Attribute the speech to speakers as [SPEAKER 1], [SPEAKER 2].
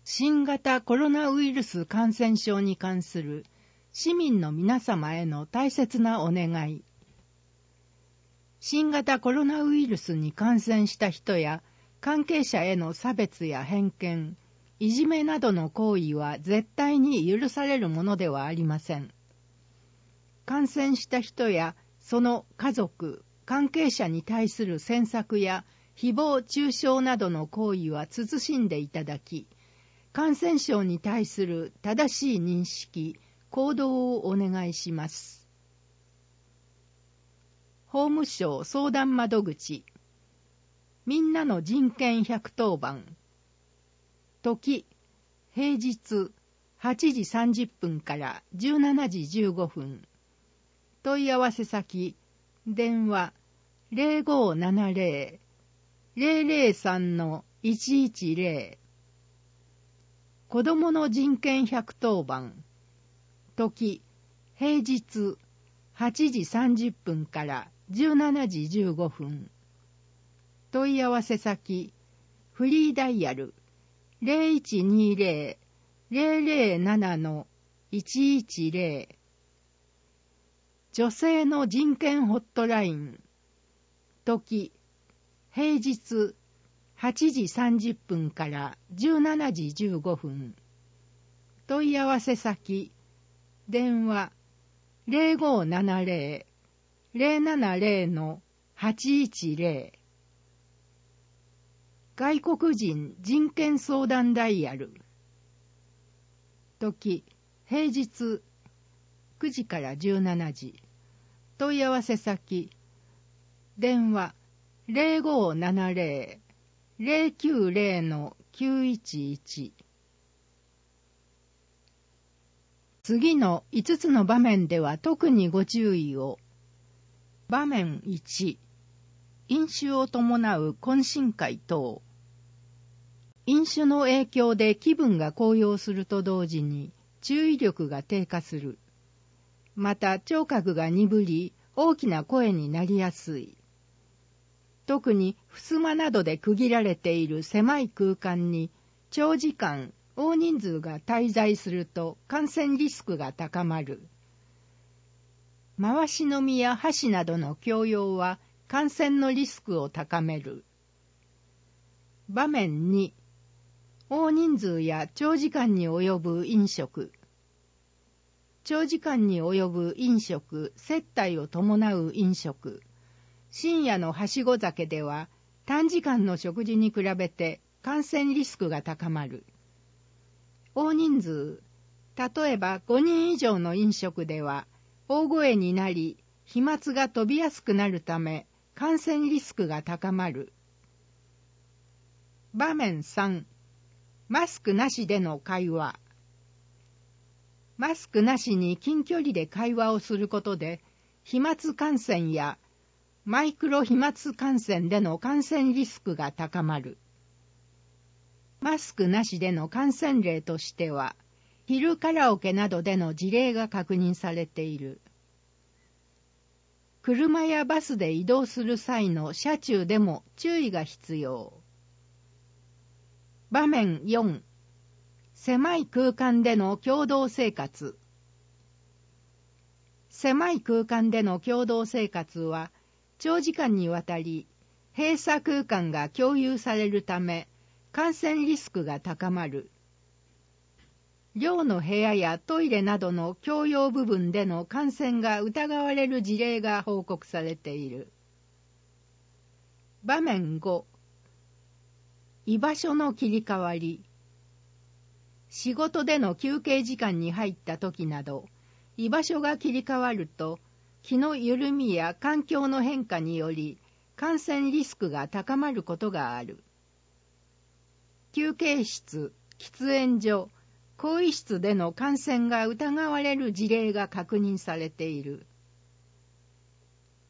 [SPEAKER 1] 新型コロナウイルス感染症に関する市民の皆様への大切なお願い。新型コロナウイルスに感染した人や関係者への差別や偏見、いじめなどの行為は絶対に許されるものではありません。感染した人やその家族、関係者に対する詮索や誹謗中傷などの行為は慎んでいただき、感染症に対する正しい認識、行動をお願いします。法務省相談窓口、みんなの人権110番、時、平日8時30分から17時15分、問い合わせ先、電話 0570-003-110、子どもの人権110番、時、平日8時30分から17時15分、問い合わせ先、フリーダイヤル 0120-007-110、女性の人権ホットライン、時、平日8時30分から17時15分、問い合わせ先、電話 0570-070-810、外国人人権相談ダイヤル、時、平日9時から17時、問い合わせ先、電話 0570-090-911。次の5つの場面では特にご注意を。場面1、飲酒を伴う懇親会等。飲酒の影響で気分が高揚すると同時に注意力が低下する。また聴覚が鈍り、大きな声になりやすい。特に襖などで区切られている狭い空間に長時間、大人数が滞在すると感染リスクが高まる。回し飲みや箸などの共用は感染のリスクを高める。場面2、大人数や長時間に及ぶ飲食。長時間に及ぶ飲食、接待を伴う飲食。深夜のはしご酒では短時間の食事に比べて感染リスクが高まる。大人数、例えば5人以上の飲食では大声になり飛沫が飛びやすくなるため感染リスクが高まる。場面3、マスクなしでの会話。マスクなしに近距離で会話をすることで飛沫感染やマイクロ飛沫感染での感染リスクが高まる。マスクなしでの感染例としては、昼カラオケなどでの事例が確認されている。車やバスで移動する際の車中でも注意が必要。場面4、狭い空間での共同生活。狭い空間での共同生活は、長時間にわたり閉鎖空間が共有されるため感染リスクが高まる。寮の部屋やトイレなどの共用部分での感染が疑われる事例が報告されている。場面5、居場所の切り替わり。仕事での休憩時間に入った時など、居場所が切り替わると気の緩みや環境の変化により感染リスクが高まることがある。休憩室、喫煙所、更衣室での感染が疑われる事例が確認されている。